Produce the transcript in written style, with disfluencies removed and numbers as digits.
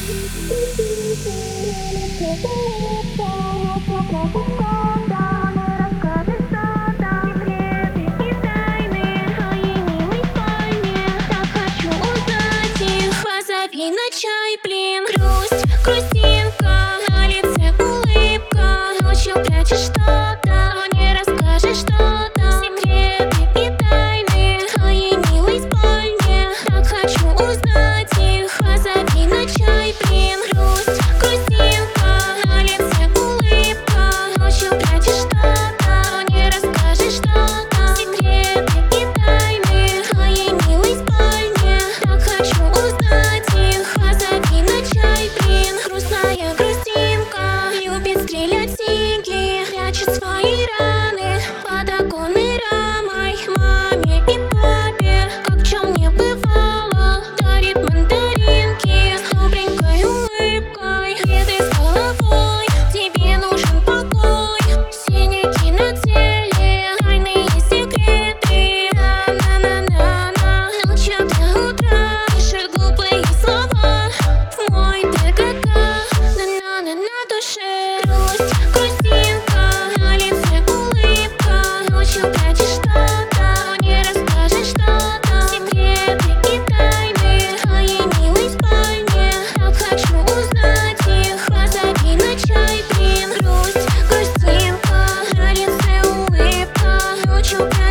Позови на чай, блин. Грусть, грустинка, на лице улыбка. Ночью прячешь что-то, но не расскажешь что-то. Секреты и тайны твоей милой спальни. Так хочу узнать их. Позови на чай, блин. Грусть, грустинка, на лице улыбка. Ночью прячешь что-то, но не расскажешь что-то. Секреты и тайны твоей милой спальни. Так хочу узнать их. Позови на чай, блин. Грустная грустинка любит стрелять деньги, прячет свои раны под оконной рамой. Маме и папе, как в чем не бывало, дарит мандаринки с добренькой улыбкой. Еды с головой, тебе нужен покой. Синяки на теле, тайные секреты. На-на-на-на-на, ночью до утра пишет глупые слова в мой ТГК. На-на-на на душе грусть, грустинка, на лице улыбка. Ночью прячешь что-то, но не расскажешь что-то. Секреты и тайны твоей милой спальни. Так хочу узнать их. Позови на чай, блин. Грусть, грустинка, на лице улыбка. Ночью прячешь